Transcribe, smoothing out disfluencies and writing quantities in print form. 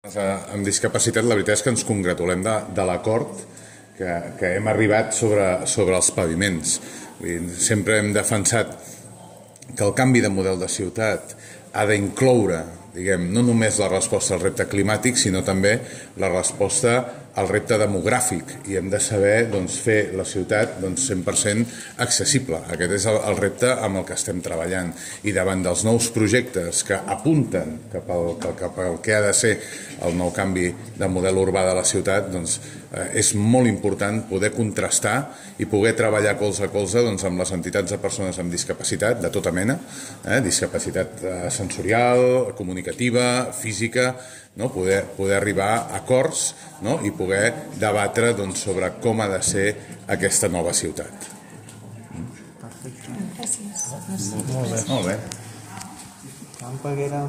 Amb discapacitat, la veritat és que ens congratulem de l'acord que hem arribat sobre els paviments. Sempre hem defensat que el canvi de model de ciutat ha d'incloure, diguem, no només la resposta al repte climàtic, sinó també la resposta al repte demogràfic, i hem de saber fer la ciutat 100% accessible. Aquest és el repte amb el que estem treballant, i davant dels nous projectes que apunten cap al que ha de ser el nou canvi de model urbà de la ciutat, és molt important poder contrastar i poder treballar colze a colze amb les entitats de persones amb discapacitat de tota mena, discapacitat sensorial, comunicativa, física, poder arribar a acords i poder debatre sobre com ha de ser aquesta nova ciutat. Perfecte. Gràcies. Molt bé. Joan Peguera.